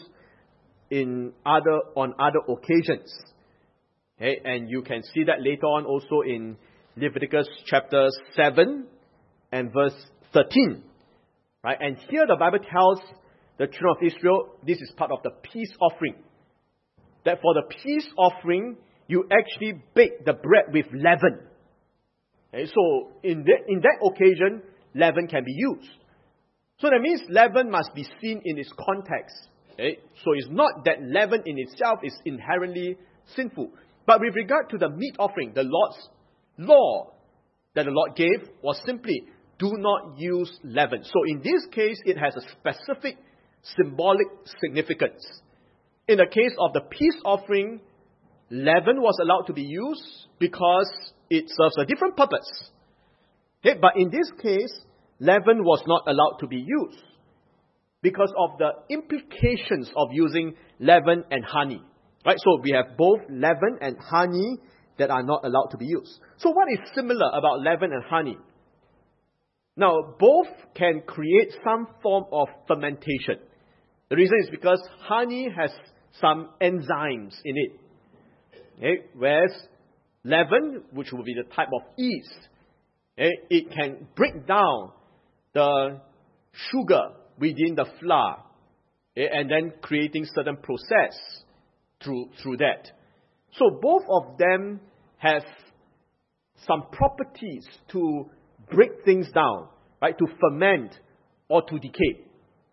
[SPEAKER 1] on other occasions. And you can see that later on also in Leviticus chapter 7 and verse 13. Right? And here the Bible tells the children of Israel, this is part of the peace offering, that for the peace offering, you actually bake the bread with leaven. So in that occasion, leaven can be used. So that means leaven must be seen in its context. So it's not that leaven in itself is inherently sinful. But with regard to the meat offering, the Lord's law that the Lord gave was simply, do not use leaven. So in this case, it has a specific symbolic significance. In the case of the peace offering, leaven was allowed to be used because it serves a different purpose. But in this case, leaven was not allowed to be used because of the implications of using leaven and honey. Right? So we have both leaven and honey that are not allowed to be used. So what is similar about leaven and honey? Now, both can create some form of fermentation. The reason is because honey has some enzymes in it. Whereas leaven, which will be the type of yeast, it can break down the sugar within the flour, and then creating certain process through that. So both of them have some properties to break things down, right? To ferment or to decay.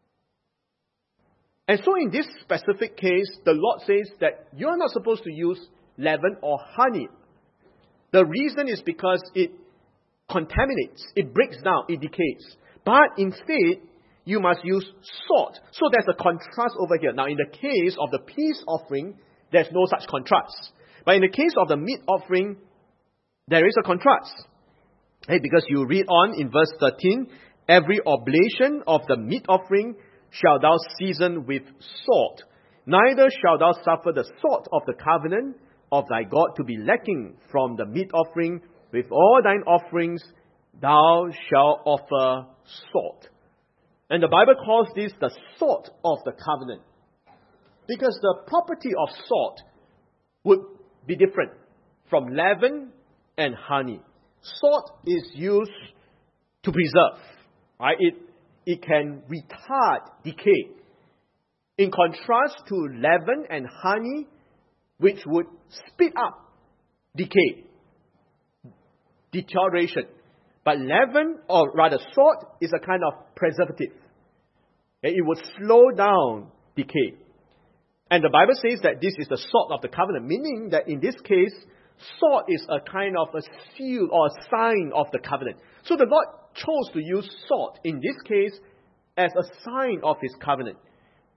[SPEAKER 1] And so in this specific case, the Lord says that you're not supposed to use leaven or honey. The reason is because it contaminates, it breaks down, it decays. But instead, you must use salt. So there's a contrast over here. Now, in the case of the peace offering, there's no such contrast. But in the case of the meat offering, there is a contrast. Because you read on in verse 13, every oblation of the meat offering shalt thou season with salt. Neither shalt thou suffer the salt of the covenant of thy God to be lacking from the meat offering. With all thine offerings thou shalt offer salt. And the Bible calls this the salt of the covenant, because the property of salt would be different from leaven and honey. Salt is used to preserve. Right? It can retard decay. In contrast to leaven and honey, which would speed up decay, deterioration. But leaven, or rather salt, is a kind of preservative. It would slow down decay. And the Bible says that this is the salt of the covenant, meaning that in this case, salt is a kind of a seal or a sign of the covenant. So the Lord chose to use salt in this case as a sign of His covenant.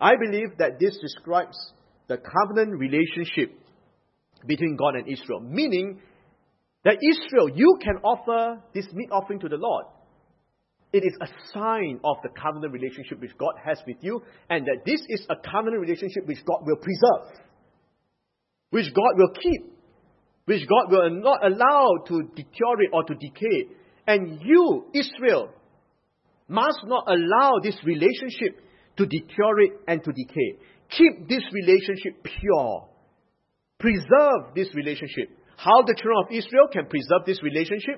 [SPEAKER 1] I believe that this describes the covenant relationship between God and Israel. Meaning that Israel, you can offer this meat offering to the Lord. It is a sign of the covenant relationship which God has with you, and that this is a covenant relationship which God will preserve, which God will keep, which God will not allow to deteriorate or to decay. And you, Israel, must not allow this relationship to deteriorate and to decay. Keep this relationship pure. Preserve this relationship. How the children of Israel can preserve this relationship?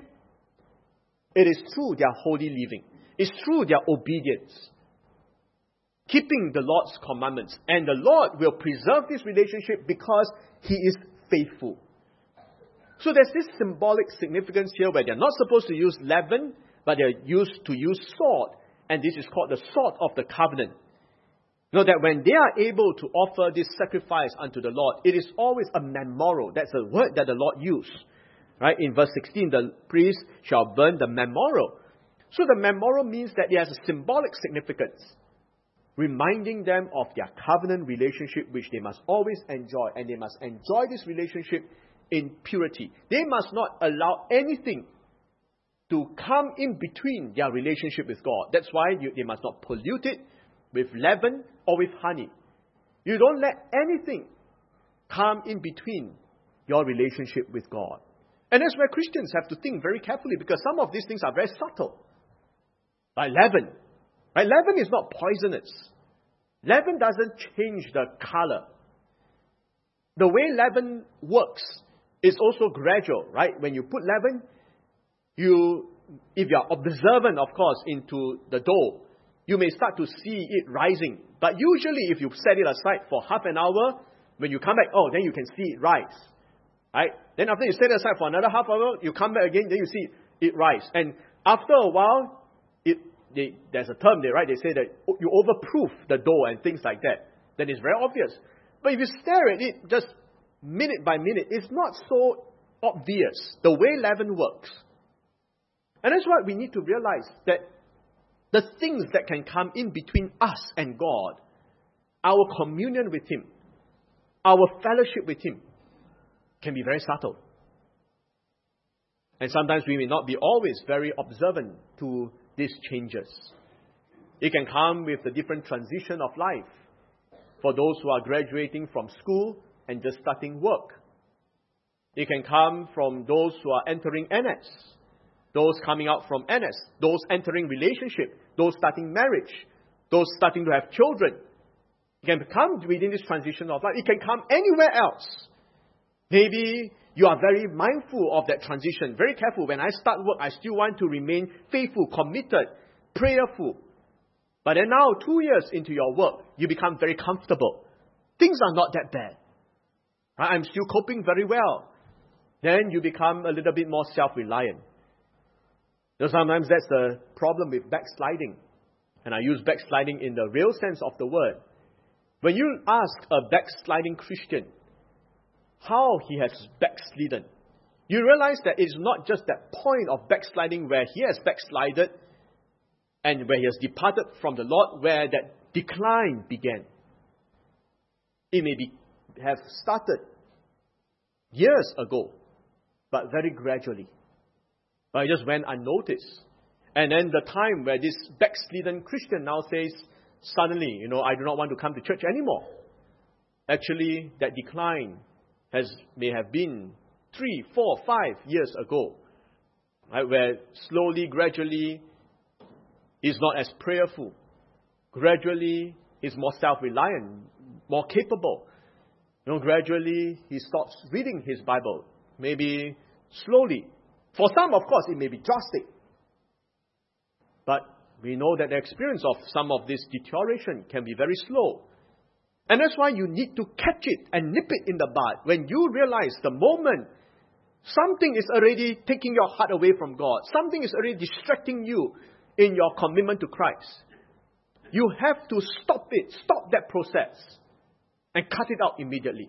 [SPEAKER 1] It is through their holy living. It's through their obedience. Keeping the Lord's commandments. And the Lord will preserve this relationship because He is faithful. So there's this symbolic significance here where they're not supposed to use leaven, but they're used to use salt. And this is called the salt of the covenant. Know that when they are able to offer this sacrifice unto the Lord, it is always a memorial. That's a word that the Lord used. Right? In verse 16, the priest shall burn the memorial. So the memorial means that it has a symbolic significance, reminding them of their covenant relationship which they must always enjoy. And they must enjoy this relationship in purity. They must not allow anything to come in between their relationship with God. That's why they must not pollute it with leaven or with honey. You don't let anything come in between your relationship with God. And that's where Christians have to think very carefully, because some of these things are very subtle. Like leaven. Right? Leaven is not poisonous. Leaven doesn't change the color. The way leaven works is also gradual, right? When you put leaven, if you are observant, of course, into the dough, you may start to see it rising. But usually, if you set it aside for half an hour, when you come back, then you can see it rise. Right? Then after you set it aside for another half hour, you come back again, then you see it rise. And after a while, there's a term there, right? They say that you overproof the dough and things like that. Then it's very obvious. But if you stare at it just minute by minute, it's not so obvious the way leaven works. And that's why we need to realize that the things that can come in between us and God, our communion with Him, our fellowship with Him, can be very subtle. And sometimes we may not be always very observant to these changes. It can come with the different transition of life. For those who are graduating from school and just starting work. It can come from those who are entering NS. Those coming out from NS. Those entering relationship. Those starting marriage. Those starting to have children. It can come within this transition of life. It can come anywhere else. Maybe you are very mindful of that transition. Very careful. When I start work, I still want to remain faithful, committed, prayerful. But then now, 2 years into your work, you become very comfortable. Things are not that bad. Right? I'm still coping very well. Then you become a little bit more self-reliant. Sometimes that's the problem with backsliding. And I use backsliding in the real sense of the word. When you ask a backsliding Christian how he has backslidden, you realize that it's not just that point of backsliding where he has backslided and where he has departed from the Lord, where that decline began. It may have started years ago, but very gradually. But it just went unnoticed. And then the time where this backslidden Christian now says, suddenly, I do not want to come to church anymore. Actually, that decline may have been 3, 4, 5 years ago. Right? Where slowly, gradually, he's not as prayerful. Gradually, he's more self-reliant, more capable. Gradually, he stops reading his Bible. Maybe slowly. For some, of course, it may be drastic. But we know that the experience of some of this deterioration can be very slow. And that's why you need to catch it and nip it in the bud. When you realize the moment something is already taking your heart away from God, something is already distracting you in your commitment to Christ, you have to stop it, stop that process, and cut it out immediately.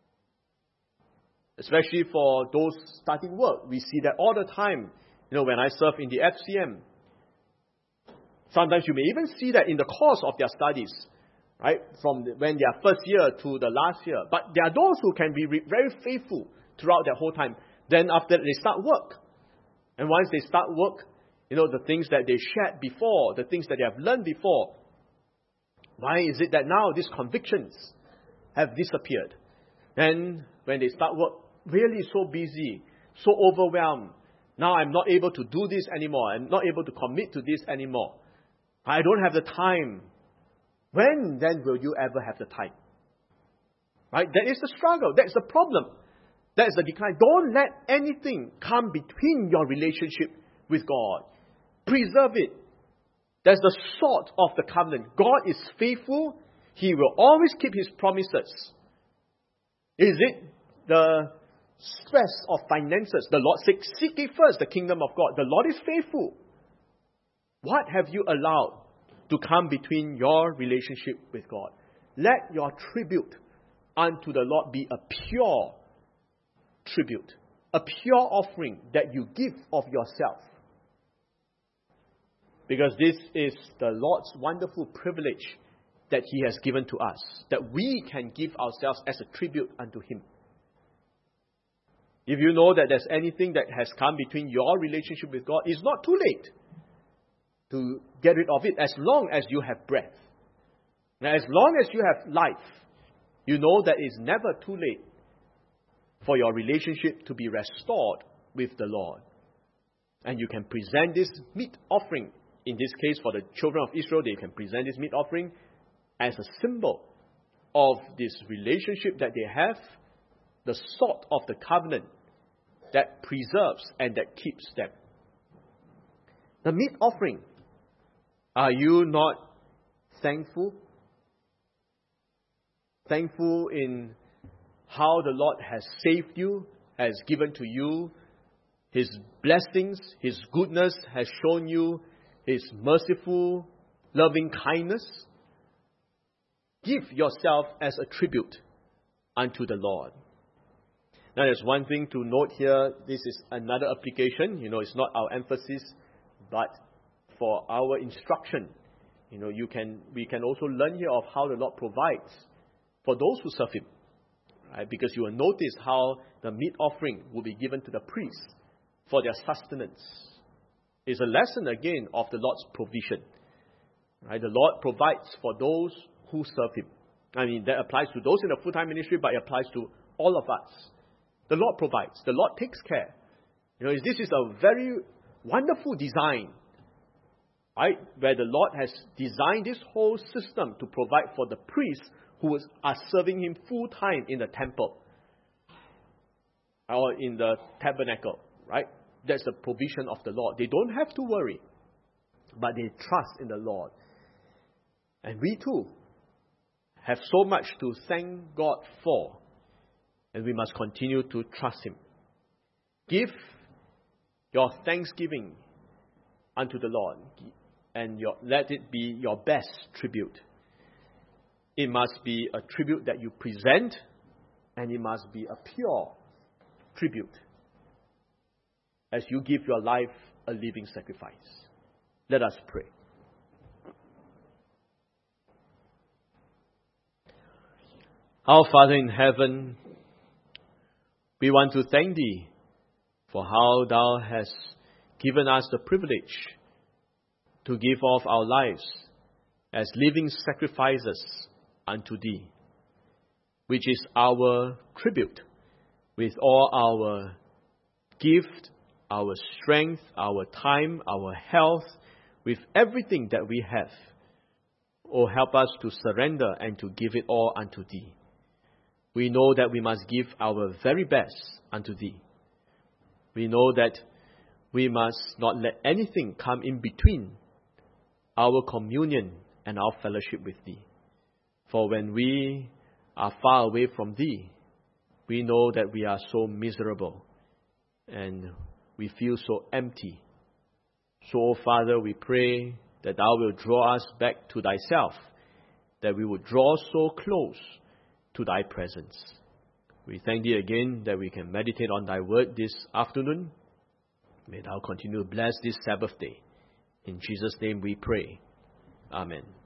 [SPEAKER 1] Especially for those starting work. We see that all the time. When I serve in the FCM, sometimes you may even see that in the course of their studies. right? From when they are first year to the last year. But there are those who can be very faithful throughout that whole time. Then after that, they start work. And once they start work, the things that they shared before, the things that they have learned before, why is it that now these convictions have disappeared? And when they start work, really so busy, so overwhelmed. Now I'm not able to do this anymore. I'm not able to commit to this anymore. I don't have the time. When then will you ever have the time? Right? That is the struggle. That's the problem. That is the decline. Don't let anything come between your relationship with God. Preserve it. That's the sort of the covenant. God is faithful. He will always keep His promises. Is it the stress of finances? The Lord said, seek ye first the kingdom of God. The Lord is faithful. What have you allowed to come between your relationship with God? Let your tribute unto the Lord be a pure tribute, a pure offering that you give of yourself. Because this is the Lord's wonderful privilege that He has given to us, that we can give ourselves as a tribute unto Him. If you know that there's anything that has come between your relationship with God, it's not too late to get rid of it as long as you have breath. Now, as long as you have life, you know that it's never too late for your relationship to be restored with the Lord. And you can present this meat offering. In this case, for the children of Israel, they can present this meat offering as a symbol of this relationship that they have, the sort of the covenant that preserves and that keeps them. The meat offering. Are you not thankful? Thankful in how the Lord has saved you, has given to you His blessings, His goodness has shown you His merciful, loving kindness. Give yourself as a tribute unto the Lord. Now, there's one thing to note here. This is another application. It's not our emphasis, but for our instruction. We can also learn here of how the Lord provides for those who serve Him. Right? Because you will notice how the meat offering will be given to the priests for their sustenance. It's a lesson again of the Lord's provision. Right? The Lord provides for those who serve Him. That applies to those in the full-time ministry, but it applies to all of us. The Lord provides. The Lord takes care. This is a very wonderful design, right? Where the Lord has designed this whole system to provide for the priests who are serving Him full-time in the temple or in the tabernacle, right? That's the provision of the Lord. They don't have to worry, but they trust in the Lord. And we too have so much to thank God for, and we must continue to trust Him. Give your thanksgiving unto the Lord, and let it be your best tribute. It must be a tribute that you present, and it must be a pure tribute as you give your life a living sacrifice. Let us pray. Our Father in heaven, we want to thank Thee for how Thou hast given us the privilege to give of our lives as living sacrifices unto Thee, which is our tribute with all our gift, our strength, our time, our health, with everything that we have. Oh, help us to surrender and to give it all unto Thee. We know that we must give our very best unto Thee. We know that we must not let anything come in between our communion and our fellowship with Thee. For when we are far away from Thee, we know that we are so miserable and we feel so empty. So, Father, we pray that Thou will draw us back to Thyself, that we will draw so close to Thy presence. We thank Thee again that we can meditate on Thy word this afternoon. May Thou continue to bless this Sabbath day. In Jesus' name we pray. Amen.